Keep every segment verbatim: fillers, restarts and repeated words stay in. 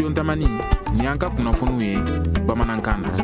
studio Tamani ni an ka kunnafoniw ye bamanankan na.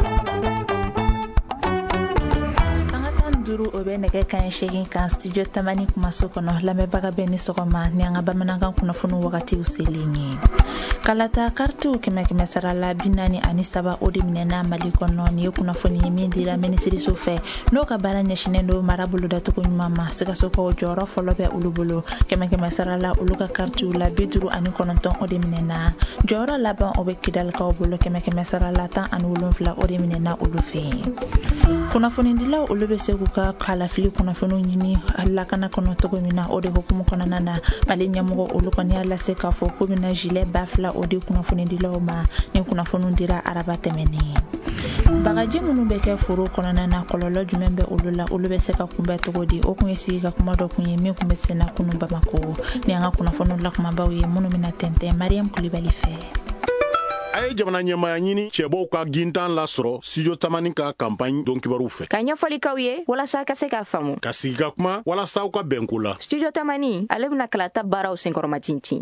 Duru obe nege kan shegin kan studio Tamani kuma so kono lamɛbaga bɛ ni sɔgɔma ni an ka bamanankan kunnafoni wagati uselen ye. Kalata kartu kɛmɛ kɛmɛ sara la bi naani ani saba o de minɛna Mali kɔnɔ ni ye kunnafoni ye min dira minisiriso fɛ n'o ka baara ɲɛsinnen do marabolo datugu ɲuman ma. Sikasokaw jɔyɔrɔ fɔlɔ bɛ olu bolo. Kɛmɛ kɛmɛ sara la olu ka kartu la bi duuru ani kɔnɔntɔn o de minɛna. Jɔyɔrɔ laban o bɛ Kidalikaw bolo. Kɛmɛ kɛmɛ sara la tan ani wolonfila o de minɛna olu fɛ yen. Kunnafonidilaw olu bɛ se k'u ka kalafili kunnafoniw ɲini lakana kɔnɔ cogo min na o de hukumu kɔnɔna na Mali ɲɛmɔgɔ olu kɔni y'a lase k'a fɔ ko bɛna gilet ba fila o de kunnafonidilaw ma ni kunnafoniw dira araba tɛmɛnen. Bagaji minnu bɛ kɛ foro kɔnɔna na kɔlɔlɔ jumɛn bɛ olu la olu bɛ se ka kunbɛn cogo di o kun ye sigi ka kuma dɔ kun ye min kun bɛ senna kunun Bamako ni an ka kunnafoniw lakumabaw ye minnu bɛna tɛntɛn Mariam Kulibali fɛ. Aye jamana ɲɛmaya ɲini cɛbɔw ka gintan lasɔrɔ studio Tamani ka campagne don kibaru fɛ. Ka ɲɛfɔlikaw ye walasa ka se ka faamu. Ka sigi ka kuma walasa aw ka bɛnko la. Studio Tamani ale bɛna kalata baaraw senkɔrɔma tintin.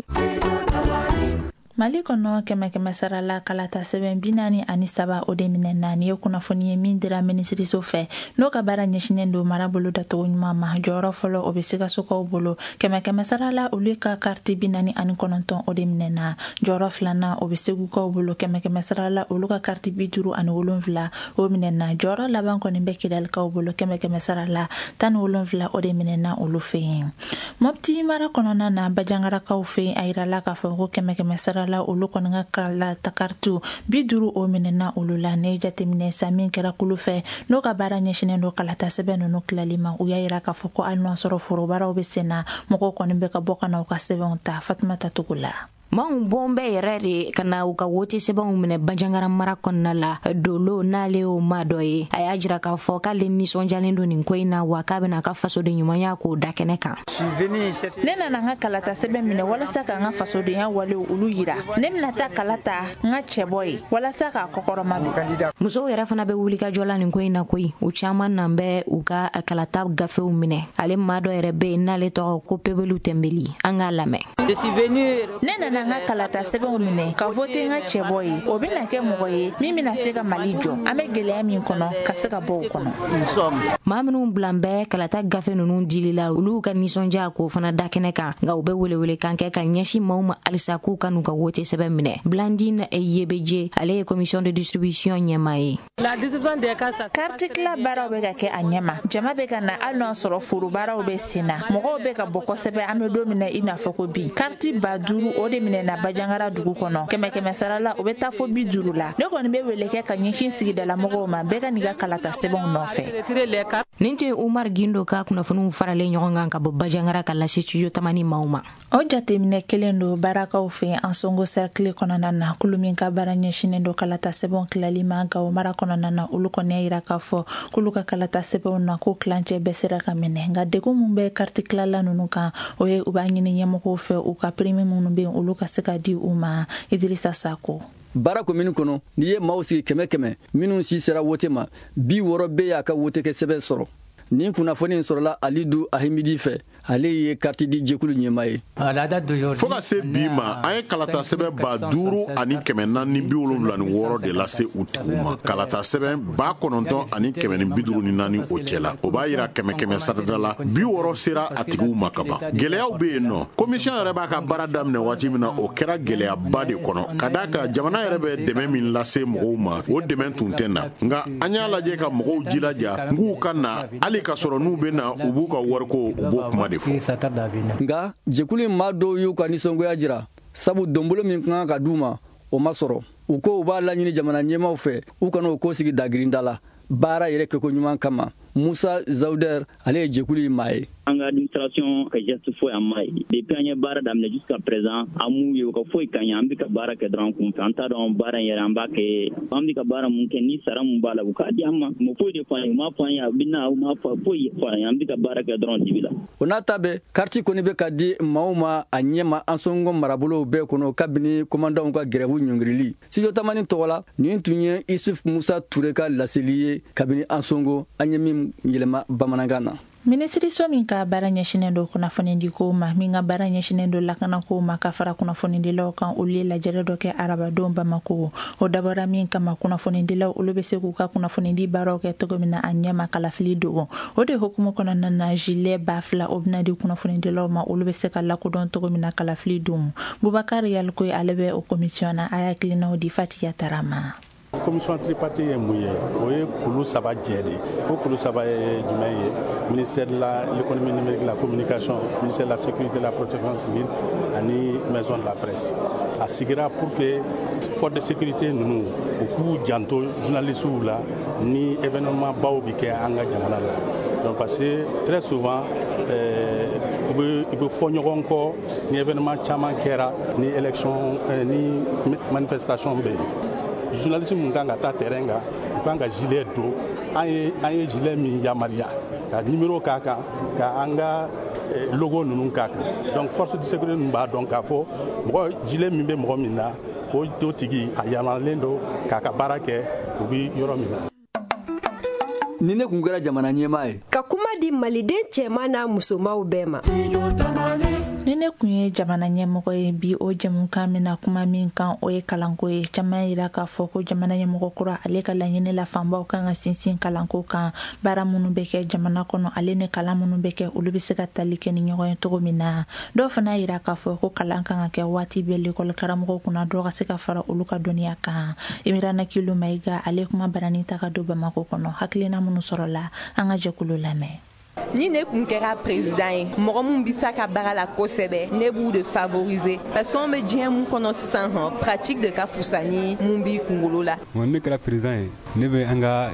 Mali kɔnɔ kɛmɛ kɛmɛ sara la kalata sɛbɛn bi naani ani saba o de minɛna ni ye kunnafoni ye min dira minisiriso fɛ n'o ka baara ɲɛsinnen do marabolo datugu ɲuman ma. Jɔyɔrɔ fɔlɔ o bɛ Sikasokaw bolo. Kɛmɛ kɛmɛ sara la olu ka karti bi naani ani kɔnɔntɔn o de minɛna. Jɔyɔrɔ filanan o bɛ Segukaw bolo. Kɛmɛ kɛmɛ sara la olu ka karti bi duuru ani wolonfila o minɛna. Jɔyɔrɔ laban kɔni bɛ Kidalikaw bolo. Kɛmɛ kɛmɛ sara la tan ni wolonfila o de minɛna olu fɛ yen. Mopti mara kɔnɔna na Bajangarakaw fɛ yen a yirala k'a fɔ ko kɛmɛ kɛmɛ sara la olu kɔni ka kalata kartu bi duuru o minɛna olu la. Ne jateminɛ sa min kɛra kulu fɛ n'o ka baara ɲɛsinnen do kalata sɛbɛn ninnu tilali ma u y'a yira k'a fɔ ko hali n'o sɔrɔ forobaaraw bɛ sen na mɔgɔw kɔni bɛ ka bɔ ka na u ka sɛbɛnw ta. Fatumata Togo la. Maaw bɔn bɛ yɛrɛ de ka na u ka wote sɛbɛnw minɛ Bajangara mara kɔnɔna la dolo n'ale o ma dɔ ye a y'a jira k'a fɔ k'ale nisɔndiyalen do nin ko in na wa k'a bɛna ka fasoden ɲumanya k'o da kɛnɛ kan. Ne nana n ka kalata sɛbɛn minɛ walasa ka n ka fasodenya walew olu yira. Ne bɛna taa kalata n ka cɛbɔ ye walasa k'a kɔkɔrɔma don. Musow yɛrɛ fana bɛ wulikajɔ la nin ko in na koyi u caman nan bɛ u ka kalata gafew minɛ. Ale maa dɔ yɛrɛ bɛ yen n'ale tɔgɔ ko Pebelu Tɛnbeli an k'a lamɛn. Ne nana n ka kalata sɛbɛnw minɛ ka vote n ka cɛbɔ ye o bɛna kɛ mɔgɔ ye min bɛna se ka Mali jɔ. An bɛ gɛlɛya min kɔnɔ ka se ka bɔ o kɔnɔ. Maa minnu bilan bɛ kalata gafe ninnu dili la olu ka nisɔndiya k'o fana da kɛnɛ kan nka u bɛ welewele kan kɛ ka ɲɛsin maaw ma halisa k'u ka n'u ka wote sɛbɛn minɛ. Blandine Yebeje ale ye commission de distribution ɲɛmaa ye. Karti tila baaraw bɛ ka kɛ a ɲɛma. Jama bɛ ka na hali n'o sɔrɔ forobaaraw bɛ sen na. Mɔgɔw bɛ ka bɔ kosɛbɛ an bɛ don min na i n'a fɔ ko bi. Karti ba duuru o de minɛna Bajangara dugu kɔnɔ. Kɛmɛ kɛmɛ sara la o bɛ taa fɔ bi duuru la. Ne kɔni bɛ wele kɛ ka ɲɛsin sigidala mɔgɔw ma bɛɛ ka n'i ka kalata sɛbɛnw nɔfɛ. Nin tun ye Umar Gindo ka kunnafoniw faralen ɲɔgɔn kan ka bɔ Bajangara ka lase studio Tamani maaw ma. O jateminɛ kelen do barakaw fɛ an songo cercle kɔnɔna na kulu min ka baara ɲɛsinnen do kalata sɛbɛnw tilali ma Gawo mara kɔnɔna na olu kɔni y'a yira k'a fɔ k'olu ka kalata sɛbɛnw na ko kilancɛ bɛɛ sera ka minɛ nka degun min bɛ karti tilala ninnu kan o ye u b'a ɲini ɲɛmɔgɔw fɛ u ka permis minnu bɛ yen olu ka se ka di u ma. Idrissa Sako. Baara komini kɔnɔ n'i ye maaw sigi kɛmɛ kɛmɛ minnu si sera wote ma bi wɔɔrɔ bɛ y'a ka wote kɛ sɛbɛn sɔrɔ. Nin kunnafoni in sɔrɔla Alidu Ahimidi fɛ ale ye karti di jɛkulu ɲɛmaa ye. Fo ka se bi ma an ye kalata sɛbɛn ba duuru ani kɛmɛ naani bi wolonwula ni wɔɔrɔ de lase u tigiw ma. Kalata sɛbɛn ba kɔnɔntɔn ani kɛmɛ ni bi duuru ni naani o cɛ la. O b'a yira kɛmɛ kɛmɛ sarada la bi wɔɔrɔ sera a tigiw ma ka ban. Gɛlɛyaw bɛ yen nɔ. Commission yɛrɛ b'a ka baara daminɛ waati min na o kɛra gɛlɛyaba de kɔnɔ. Ka d'a kan jamana yɛrɛ bɛ dɛmɛ min lase mɔgɔw ma o dɛmɛ tun tɛ na. Nka an y'a lajɛ ka mɔgɔw jilaja nk'u ka na hali ka sɔrɔ n'u bɛ na u b'u ka wariko u b'o kuma de fɔ. Nka jɛkulu in maa dɔw y'u ka nisɔngoya jira sabu donbolo min kan ka d'u ma o ma sɔrɔ. U ko u b'a laɲini jamana ɲɛmaaw fɛ u kana o ko sigi dagirinda la baara yɛrɛ kɛko ɲuman kama. Musa Zawder ale ye jɛkulu in maa ye. An ka administration ka geste foyi an ma ye depuis an ye baara daminɛ jusqu'à présent an m'u ye u ka foyi kan ye an bɛ ka baara kɛ dɔrɔn kun fɛ an t'a dɔn baara in yɛrɛ an b'a kɛ an bɛ ka baara mun kɛ ni sara mun b'a la u k'a di an ma mo foyi de fɔ an ye u m'a fɔ an ye a bɛ na u m'a fɔ foyi fɔ an ye an bɛ ka baara kɛ dɔrɔn dibi la. O n'a ta bɛɛ karti kɔni bɛ ka di maaw ma a ɲɛ ma an sɔngɔ marabolow bɛɛ kɔnɔ kabini komandanw ka grève ɲɔngirili. Studio Tamani tɔgɔ la nin tun ye Isuf Musa Ture ka laseli ye kabini an sɔngɔ an ye min yɛlɛma bamanankan na. Minisiriso min ka baara ɲɛsinen do kunnafonidi ko ma min ka baara ɲɛsinen do lakana ko ma ka fara kunnafonidilaw kan olu ye lajɛrɛ dɔ kɛ arabadenw Bamako o dabɔra min kama kunnafonidilaw olu bɛ se k'u ka kunnafonidi baaraw kɛ cogo min na a ɲɛma kalafili dogo o de hukumu kɔnɔna na gilet ba fila o bɛna di kunnafonidilaw ma olu bɛ se ka lakodɔn cogo min na kalafili dogo Bubakar Yalkoy ale bɛ o commission na a y'akilinaw di Fatiya Tarama. Commission tripartite ye mun ye o ye kulu saba jɛ de o kulu saba ye jumɛn ye ministère de l'économie numérique, la communication, ministère de la sécurité, la protection civile ani maison de la presse a sigira pour que force de sécurité ninnu u k'u janto journalistes la ni événement baw bi kɛ an ka jamana la donc parce que très souvent i bɛ fɔ ɲɔgɔn kɔ ni événement caman kɛra ni élection ni manifestation bɛ yen journaliste mun kan ka taa terrain kan u kan ka gilet don an ye an ye gilet min yamaruya ka numéro k'a kan ka an ka logo ninnu k'a kan donc force de sécurité ninnu b'a dɔn k'a fɔ mɔgɔ gilet min bɛ mɔgɔ min na o o tigi a yamaruyalen don k'a ka baara kɛ u bɛ yɔrɔ min na. Ni ne kun kɛra jamana ɲɛmaa ye ka kuma di maliden cɛman n'a musomanw bɛɛ ma. Ni ne kun ye jamana ɲɛmɔgɔ ye bi o jɛmukan min na kuma min kan o ye kalanko ye caman yira k'a fɔ ko jamana ɲɛmɔgɔ kura ale ka laɲini la fanbaw kan ka sinsin kalanko kan baara minnu bɛ kɛ jamana kɔnɔ ale ni kalan minnu bɛ kɛ olu bɛ se ka tali kɛ ni ɲɔgɔn ye cogo min na dɔw fana yira k'a fɔ ko kalan kan ka kɛ waati bɛɛ l'école karamɔgɔw kunna dɔw ka se ka fara olu ka dɔnniya kan Emirana Kilo Mayiga ale kuma barani ta ka don Bamako kɔnɔ hakilina minnu sɔrɔla an ka jɛkulu lamɛn. Ni ne kun kɛra président ye mɔgɔ mun bi sa ka baara la kosɛbɛ ne b'u de favoriser parce que on bɛ diɲɛ mun kɔnɔ sisan hɔn pratique de ka fusa ni mun b'i kunkolo la. Ne kɛra président ye ne bɛ an ka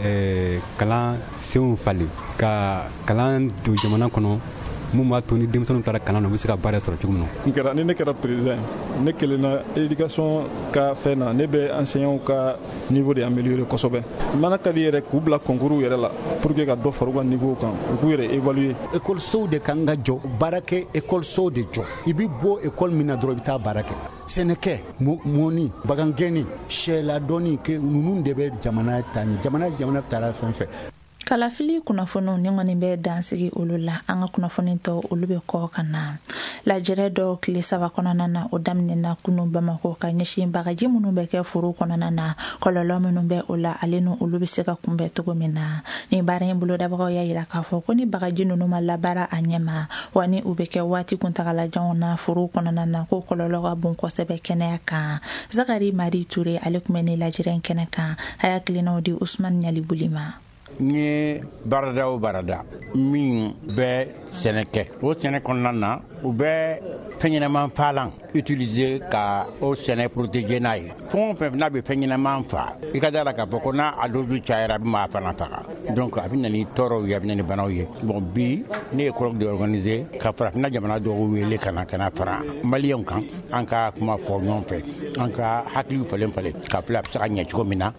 kalan senw falen ka kalan don jamana kɔnɔ mun b'a to ni denmisɛnninw taara kalan na u bɛ se ka baara sɔrɔ cogo min na. N kɛra ni ne kɛra président ne kelenna éducation ka fɛn na ne bɛ enseignants ka niveau de améliorer kosɛbɛ mana ka di yɛrɛ k'u bila concours yɛrɛ la pour que ka dɔ fara u ka niveau kan u k'u yɛrɛ évaluer. École sow de kan ka jɔ baara kɛ école sow de jɔ i bɛ bɔ école min na dɔrɔn i bɛ taa baara kɛ sɛnɛkɛ mɔni bagangɛnni sɛladɔnni ke ninnu de bɛ jamana ta ni jamana jamana taara sanfɛ. Kalafili kunnafoniw ni ŋɔni bɛ dansigi olu la an ka kunnafoni tɔ olu bɛ kɔ ka na lajɛrɛ dɔ tile saba kɔnɔna na o daminɛna kunu Bamako ka ɲɛsin bagaji minnu bɛ kɛ foro kɔnɔna na kɔlɔlɔ minnu bɛ o la ale ni olu bɛ se ka kunbɛn cogo min na ni baara in bolodabagaw y'a yira k'a fɔ ko ni bagaji ninnu ma labaara a ɲɛma wa ni u bɛ kɛ waati kuntagalajanw na foro kɔnɔna na ko kɔlɔlɔ ka bon kosɛbɛ kɛnɛya kan Zakari Mari Ture ale tun bɛ ni lajɛrɛ in kɛnɛ kan a y'a kilinaw di Usman Ɲali Bulima. N ye baarada o baarada min bɛ sɛnɛ kɛ o sɛnɛ kɔnɔna na u bɛ fɛn ɲɛnɛman faalan utiliser ka o sɛnɛ protéger n'a ye fɛn o fɛn n'a bɛ fɛn ɲɛnɛman fa i ka da la k'a fɔ ko n'a a dozu cayara a bɛ maa fana faga donc a bɛ na ni tɔɔrɔw ye a bɛ na ni banaw ye bon bi ne ye colloque de organiser ka farafinna jamana dɔw wele ka na ka na fara maliyɛnw kan an ka kuma fɔ ɲɔgɔn fɛ an ka hakiliw falen falen ka fila a bɛ se ka ɲɛ cogo min na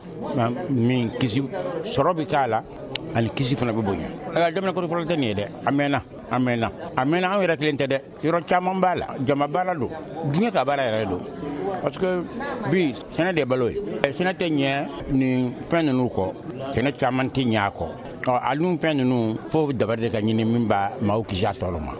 min kisi sɔrɔ bɛ k'a la ani kisi fana bɛ bonya ala jamana ko fɔlɔ tɛ nin ye dɛ a mɛnna a mɛnna a mɛnna an yɛrɛ kelen tɛ dɛ yɔrɔ caman b'a la jama baara don diɲɛ ka baara yɛrɛ don parce que bi sɛnɛ de balo ye sɛnɛ tɛ ɲɛ nin fɛn ninnu kɔ sɛnɛ caman tɛ ɲɛ a kɔ ɔ a dun fɛn ninnu fo dabari de ka ɲini min b'a maaw kisi a tɔɔrɔ ma.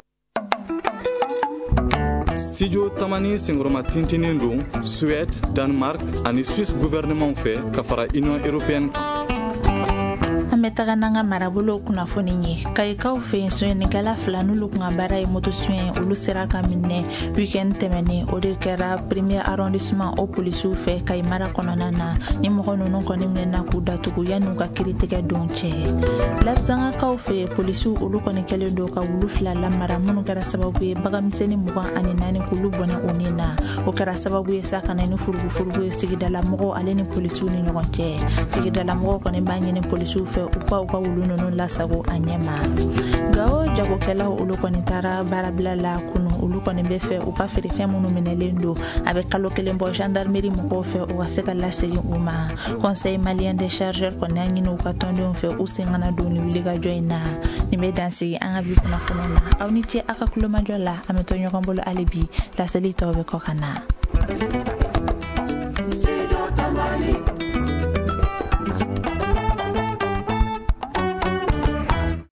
Studio Tamani senkɔrɔma tintinin don Suède, Danemark ani Suisse gouvernement fɛ ka fara Union européenne. An bɛ taga n'an ka marabolo kunnafoni ye kayikaw fɛ yen sonyɛnikɛla fila n'olu kun ka baara ye moto suɲɛ olu sera ka minɛ weekend tɛmɛnen o de kɛra premier arrondissement o polisiw fɛ Kayi mara kɔnɔna na ni mɔgɔ ninnu kɔni minɛna k'u datugu yanni u ka kiritigɛ don cɛ Labzangakaw fɛ polisiw olu kɔni kɛlen don ka wulu fila lamara minnu kɛra sababu ye baganmisɛnnin mugan ani naani k'olu bɔnɛ o ni na o kɛra sababu ye sa ka na ni furugufurugu ye sigidala mɔgɔw ale ni polisiw ni ɲɔgɔn cɛ sigidala mɔgɔw kɔni b'a ɲini polisiw fɛ u ka u ka wulu ninnu lasago a ɲɛma Gao jagokɛlaw olu kɔni taara baarabila la kunu olu kɔni bɛ fɛ u ka feerefɛn minnu minɛlen don a bɛ kalo kelen bɔ gendarmerie mɔgɔw fɛ u ka se ka lasegin u ma conseil malien des chargeurs kɔni y'a ɲini u ka tɔndenw fɛ u sen kana don ni wulikajɔ in na nin bɛ dansigi an ka bi kunnafoniw la aw ni ce a ka kulomajɔ la an bɛ to ɲɔgɔn bolo hali bi laseli tɔw bɛ kɔ ka na